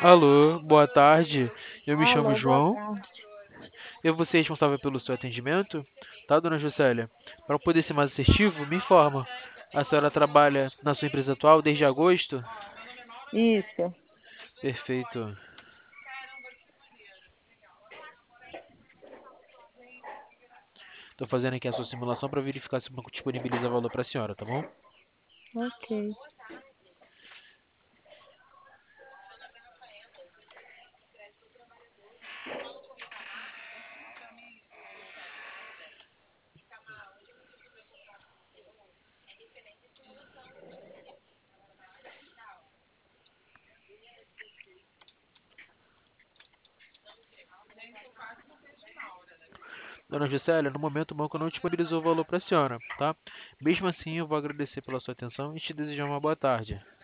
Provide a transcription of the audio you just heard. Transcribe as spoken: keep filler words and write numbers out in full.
Alô, boa tarde. Eu me chamo Alô, boa João. tarde. Eu vou ser responsável pelo seu atendimento, tá, dona Juscelia? Para poder ser mais assertivo, me informa. A senhora trabalha na sua empresa atual desde agosto? Isso, Perfeito. Estou fazendo aqui a sua simulação para verificar se o banco disponibiliza valor para a senhora, tá bom? ok. Dona Juscelia, no momento o banco não disponibilizou o valor para a senhora, tá? Mesmo assim, eu vou agradecer pela sua atenção e te desejar uma boa tarde.